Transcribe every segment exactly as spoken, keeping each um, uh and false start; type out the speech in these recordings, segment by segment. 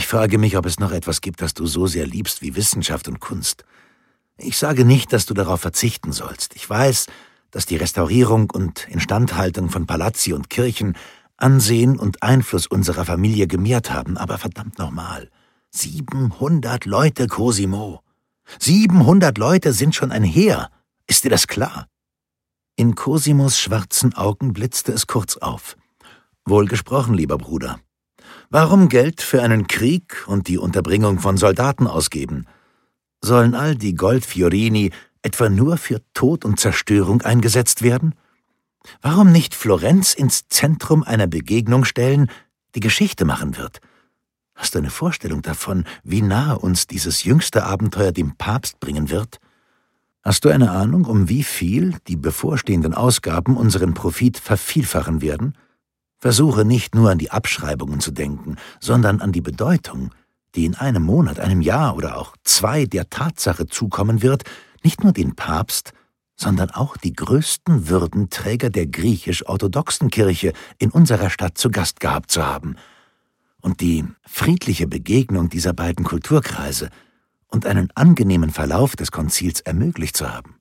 Ich frage mich, ob es noch etwas gibt, das du so sehr liebst wie Wissenschaft und Kunst. Ich sage nicht, dass du darauf verzichten sollst. Ich weiß, dass die Restaurierung und Instandhaltung von Palazzi und Kirchen Ansehen und Einfluss unserer Familie gemehrt haben, aber verdammt nochmal, siebenhundert Leute, Cosimo. Siebenhundert Leute sind schon ein Heer. Ist dir das klar? In Cosimos schwarzen Augen blitzte es kurz auf. Wohlgesprochen, lieber Bruder. Warum Geld für einen Krieg und die Unterbringung von Soldaten ausgeben? Sollen all die Goldfiorini etwa nur für Tod und Zerstörung eingesetzt werden? Warum nicht Florenz ins Zentrum einer Begegnung stellen, die Geschichte machen wird? Hast du eine Vorstellung davon, wie nahe uns dieses jüngste Abenteuer dem Papst bringen wird? Hast du eine Ahnung, um wie viel die bevorstehenden Ausgaben unseren Profit vervielfachen werden? Versuche nicht nur an die Abschreibungen zu denken, sondern an die Bedeutung, die in einem Monat, einem Jahr oder auch zwei der Tatsache zukommen wird, nicht nur den Papst, sondern auch die größten Würdenträger der griechisch-orthodoxen Kirche in unserer Stadt zu Gast gehabt zu haben und die friedliche Begegnung dieser beiden Kulturkreise und einen angenehmen Verlauf des Konzils ermöglicht zu haben.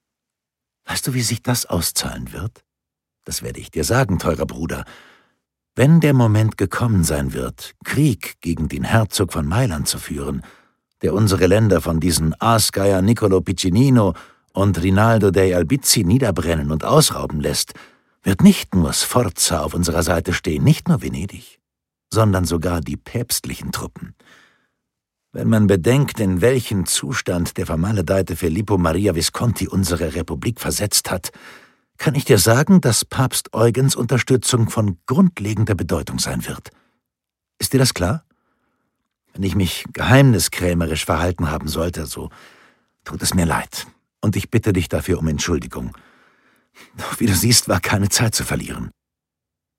Weißt du, wie sich das auszahlen wird? Das werde ich dir sagen, teurer Bruder. Wenn der Moment gekommen sein wird, Krieg gegen den Herzog von Mailand zu führen, der unsere Länder von diesen Aasgeier Niccolo Piccinino und Rinaldo dei Albizzi niederbrennen und ausrauben lässt, wird nicht nur Sforza auf unserer Seite stehen, nicht nur Venedig, sondern sogar die päpstlichen Truppen. Wenn man bedenkt, in welchen Zustand der vermaledeite Filippo Maria Visconti unsere Republik versetzt hat, kann ich dir sagen, dass Papst Eugens Unterstützung von grundlegender Bedeutung sein wird. Ist dir das klar? Wenn ich mich geheimniskrämerisch verhalten haben sollte, so tut es mir leid. Und ich bitte dich dafür um Entschuldigung. Doch wie du siehst, war keine Zeit zu verlieren.